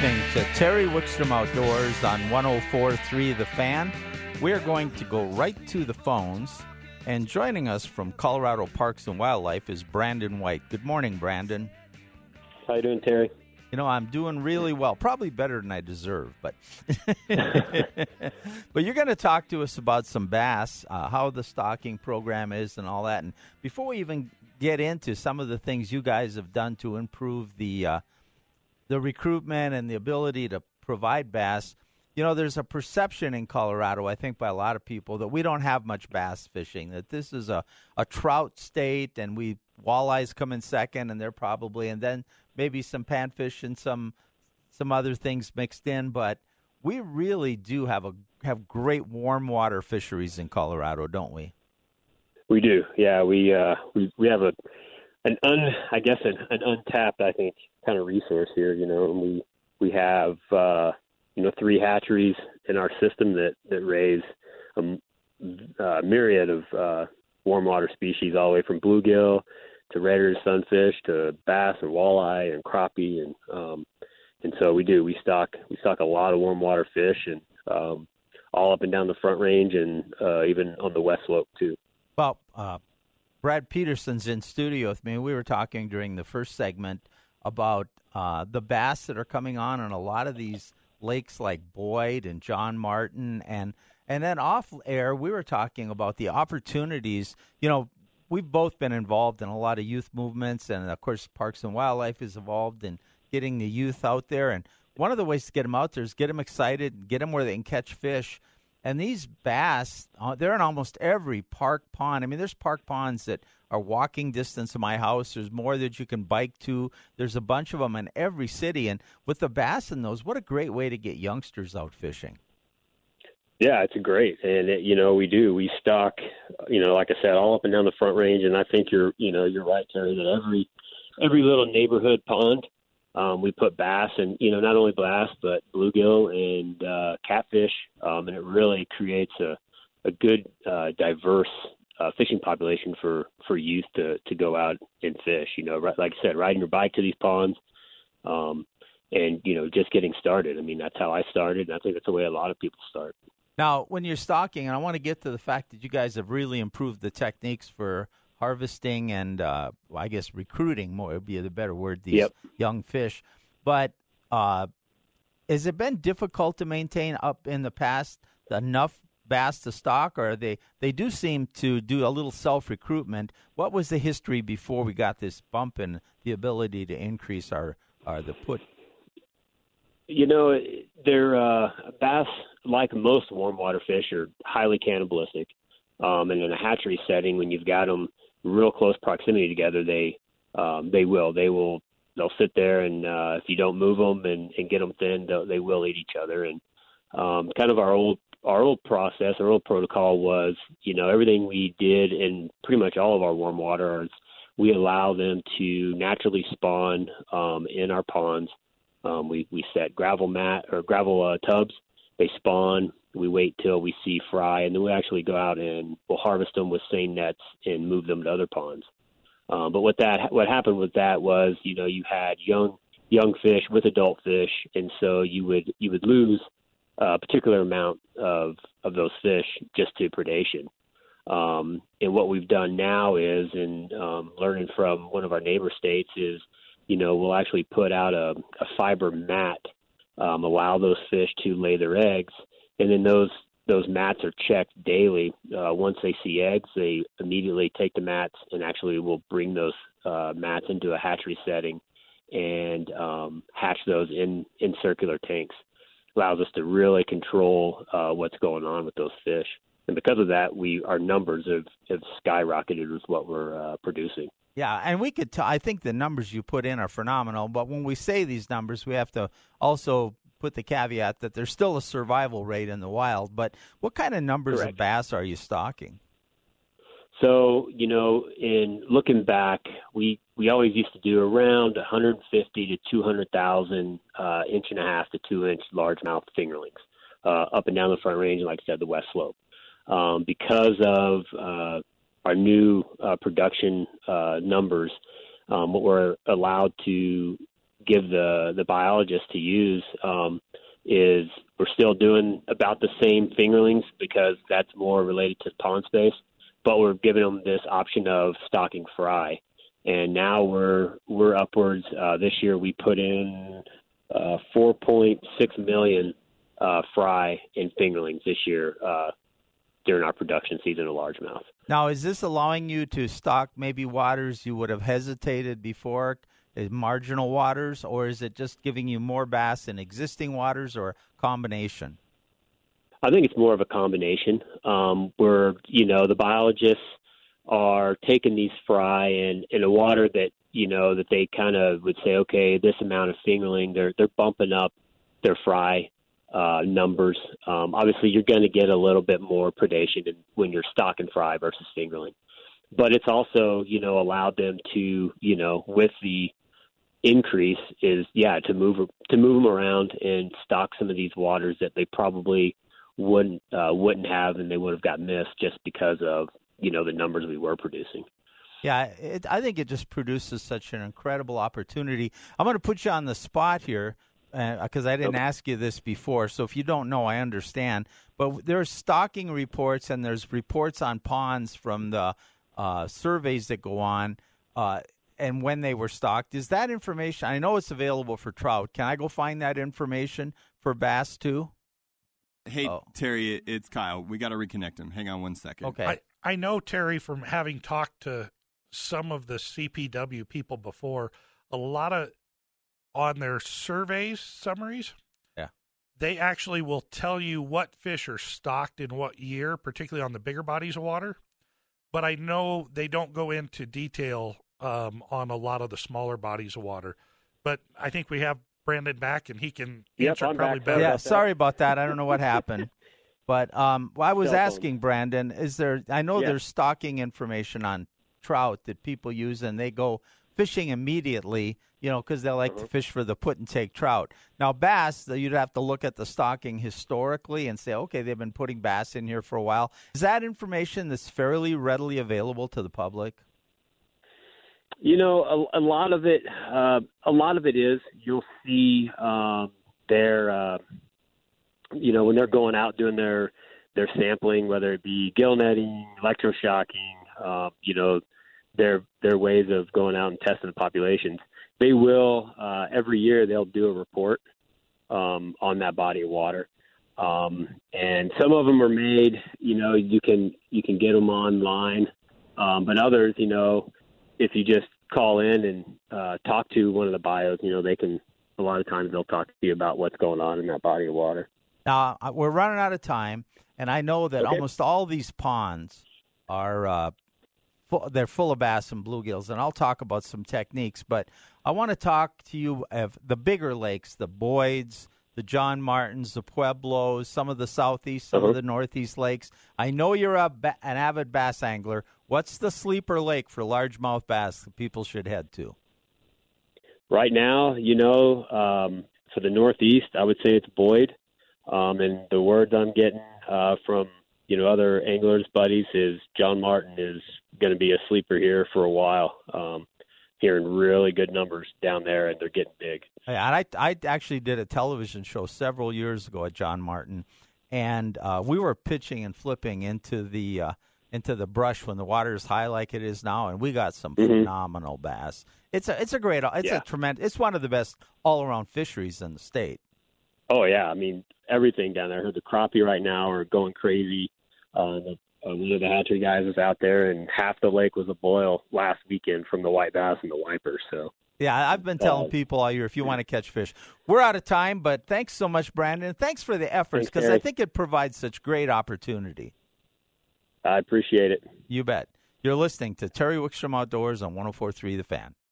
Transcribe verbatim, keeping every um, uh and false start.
listening to Terry Wickstrom Outdoors on one oh four point three The Fan. We're going to go right to the phones, and joining us from Colorado Parks and Wildlife is Brandon White. Good morning, Brandon. How you doing, Terry? You know, I'm doing really well, probably better than I deserve, but but you're going to talk to us about some bass, uh, how the stocking program is and all that. And before we even get into some of the things you guys have done to improve the uh, the recruitment and the ability to provide bass, you know, there's a perception in Colorado, I think, by a lot of people that we don't have much bass fishing, that this is a, a trout state, and we walleyes come in second, and they're probably, and then maybe some panfish and some some other things mixed in. But we really do have a have great warm water fisheries in Colorado, don't we? We do, yeah. We uh, we we have a an un I guess an, an untapped, I think, kind of resource here. You know, and we we have uh, you know three hatcheries in our system that that raise a, a myriad of uh, warm water species, all the way from bluegill to red ears, sunfish, to bass and walleye and crappie, and um, and so we do. We stock we stock a lot of warm water fish, and um, all up and down the Front Range, and uh, even on the West Slope too. Well, uh, Brad Peterson's in studio with me. We were talking during the first segment about uh, the bass that are coming on in a lot of these lakes like Boyd and John Martin, and and then off air we were talking about the opportunities. You know, we've both been involved in a lot of youth movements, and, of course, Parks and Wildlife is involved in getting the youth out there. And one of the ways to get them out there is get them excited, get them where they can catch fish. And these bass, uh, they're in almost every park pond. I mean, there's park ponds that are walking distance to my house. There's more that you can bike to. There's a bunch of them in every city. And with the bass in those, what a great way to get youngsters out fishing. Yeah, it's great. And, it, you know, we do. We stock, you know, like I said, all up and down the Front Range. And I think you're, you know, you're right, Terry, that every every little neighborhood pond, um, we put bass, and, you know, not only bass, but bluegill and uh, catfish. Um, and it really creates a, a good, uh, diverse uh, fishing population for, for youth to, to go out and fish. You know, right, like I said, riding your bike to these ponds. Um, and, you know, just getting started. I mean, that's how I started, and I think that's the way a lot of people start. Now, when you're stocking, and I want to get to the fact that you guys have really improved the techniques for harvesting and, uh, well, I guess recruiting more would be the better word, these yep. young fish. But uh, has it been difficult to maintain up in the past enough bass to stock, or they, they do seem to do a little self-recruitment? What was the history before we got this bump in the ability to increase our, our the put? You know, they're uh, bass, like most warm water fish, are highly cannibalistic. Um, and in a hatchery setting, when you've got them real close proximity together, they um, they will they will they'll sit there, and uh, if you don't move them and, and get them thin, they will eat each other. And um, kind of our old our old process, our old protocol was, you know, everything we did in pretty much all of our warm water is we allow them to naturally spawn um, in our ponds. Um, we, we set gravel mat or gravel uh, tubs. They spawn. We wait till we see fry, and then we actually go out and we'll harvest them with seine nets and move them to other ponds. Um, but what that what happened with that was, you know, you had young young fish with adult fish, and so you would you would lose a particular amount of of those fish just to predation. Um, and what we've done now is, and um, learning from one of our neighbor states, is, you know, we'll actually put out a, a fiber mat, um, allow those fish to lay their eggs, and then those those mats are checked daily. Uh, once they see eggs, they immediately take the mats and actually will bring those uh, mats into a hatchery setting and um, hatch those in, in circular tanks. Allows us to really control uh, what's going on with those fish. And because of that, we our numbers have, have skyrocketed with what we're uh, producing. Yeah, and we could. T- I think the numbers you put in are phenomenal. But when we say these numbers, we have to also put the caveat that there's still a survival rate in the wild. But what kind of numbers Correct. of bass are you stocking? So, you know, in looking back, we, we always used to do around one hundred fifty to two hundred thousand uh, inch and a half to two inch largemouth fingerlings uh, up and down the Front Range, and like I said, the West Slope. Um, because of uh, our new uh, production uh, numbers, um, what we're allowed to give the the biologists to use um, is we're still doing about the same fingerlings because that's more related to pond space, but we're giving them this option of stocking fry. And now we're we're upwards. Uh, this year we put in uh, four point six million uh, fry in fingerlings this year uh, during our production season of largemouth. Now, is this allowing you to stock maybe waters you would have hesitated before, as marginal waters, or is it just giving you more bass in existing waters, or a combination? I think it's more of a combination. Um, where you know the biologists are taking these fry in, in a water that, you know, that they kind of would say, okay, this amount of fingerling, they're, they're bumping up their fry uh, numbers. Um, obviously, you're going to get a little bit more predation in, when you're stocking fry versus fingerling. But it's also, you know, allowed them to, you know, with the increase is, yeah, to move to move them around and stock some of these waters that they probably wouldn't uh, wouldn't have, and they would have got missed just because of, you know, the numbers we were producing. Yeah, it, I think it just produces such an incredible opportunity. I'm going to put you on the spot here because uh, I didn't okay. ask you this before. So if you don't know, I understand. But there's stocking reports and there's reports on ponds from the uh, surveys that go on uh, and when they were stocked. Is that information? I know it's available for trout. Can I go find that information for bass too? Hey, oh. Terry, it's Kyle. We got to reconnect him. Hang on one second. Okay. I, I know, Terry, from having talked to some of the C P W people before, a lot of on their surveys, summaries, yeah, they actually will tell you what fish are stocked in what year, particularly on the bigger bodies of water. But I know they don't go into detail um, on a lot of the smaller bodies of water. But I think we have Brandon back, and he can yep, answer I'm probably back. better. Yeah, sorry about that. I don't know what happened. But um, well, I was Cell asking phone. Brandon, is there? I know yeah. there's stocking information on trout that people use, and they go fishing immediately, you know, because they like uh-huh. to fish for the put and take trout. Now, bass, you'd have to look at the stocking historically and say, okay, they've been putting bass in here for a while. Is that information that's fairly readily available to the public? You know, a, a lot of it, uh, a lot of it is. You'll see um, their, uh, you know, when they're going out doing their their sampling, whether it be gill netting, electroshocking, uh, you know, their their ways of going out and testing the populations. They will uh, every year they'll do a report um, on that body of water, um, and some of them are made. You know, you can you can get them online, um, but others, you know. If you just call in and uh, talk to one of the bios, you know, they can, a lot of times they'll talk to you about what's going on in that body of water. Now, we're running out of time, and I know that okay. almost all these ponds are, uh, full, they're full of bass and bluegills, and I'll talk about some techniques, but I want to talk to you of the bigger lakes, the Boyds, the John Martins, the Pueblos, some of the southeast, some uh-huh. of the northeast lakes. I know you're a ba- an avid bass angler. What's the sleeper lake for largemouth bass that people should head to? Right now, you know, um, for the northeast, I would say it's Boyd. Um, and the words I'm getting uh, from, you know, other anglers, buddies, is John Martin is going to be a sleeper here for a while. Um, hearing really good numbers down there, and they're getting big. Yeah, and I, I actually did a television show several years ago at John Martin, and uh, we were pitching and flipping into the uh, into the brush when the water is high like it is now, and we got some mm-hmm. phenomenal bass. It's a it's a great it's yeah. a tremendous it's one of the best all around fisheries in the state. Oh yeah, I mean everything down there. I heard the crappie right now are going crazy. Uh, the Uh, one of the hatchery guys was out there, and half the lake was a boil last weekend from the white bass and the wipers. So, yeah, I've been telling uh, people all year, if you want to catch fish. We're out of time, but thanks so much, Brandon. Thanks for the efforts, because I think it provides such great opportunity. I appreciate it. You bet. You're listening to Terry Wickstrom Outdoors on one oh four point three The Fan.